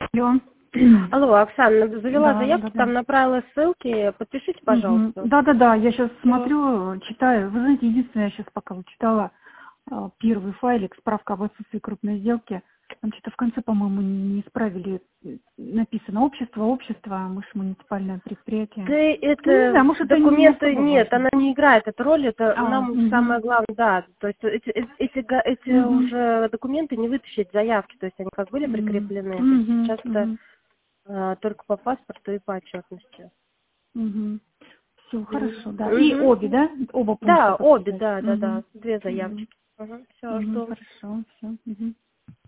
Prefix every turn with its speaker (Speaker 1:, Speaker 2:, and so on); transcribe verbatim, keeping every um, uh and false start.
Speaker 1: Алло.
Speaker 2: Алло, Оксана, завела
Speaker 1: Да,
Speaker 2: заявку,
Speaker 1: да, да.
Speaker 2: там направила ссылки. Подпишите, пожалуйста.
Speaker 1: Да, да, да, я сейчас
Speaker 2: Всё.
Speaker 1: смотрю, читаю. Вы знаете, единственное, я сейчас пока вот читала а, первый файлик, справка об отсутствии крупной сделки. Там что-то в конце, по-моему, не исправили. э, Написано общество, общество, а мы ж муниципальное предприятие.
Speaker 2: Да
Speaker 1: Ну, не знаю,
Speaker 2: это
Speaker 1: может, это не
Speaker 2: документы
Speaker 1: особо
Speaker 2: нет,
Speaker 1: важно.
Speaker 2: она не играет эту роль, это
Speaker 1: А,
Speaker 2: нам
Speaker 1: угу,
Speaker 2: самое главное, да, то есть эти, эти, эти га- эти
Speaker 1: угу,
Speaker 2: уже документы не вытащить заявки, то есть они как были прикреплены, то есть
Speaker 1: угу,
Speaker 2: сейчас это
Speaker 1: угу,
Speaker 2: а, только по паспорту и по отчетности.
Speaker 1: угу. Все, хорошо, да. И
Speaker 2: Угу.
Speaker 1: обе, да? Оба пункта
Speaker 2: Да, обе,
Speaker 1: подписать.
Speaker 2: да, да,
Speaker 1: Угу,
Speaker 2: да, две
Speaker 1: угу,
Speaker 2: заявочки. Угу. Все,
Speaker 1: угу,
Speaker 2: жду.
Speaker 1: хорошо, все. Угу.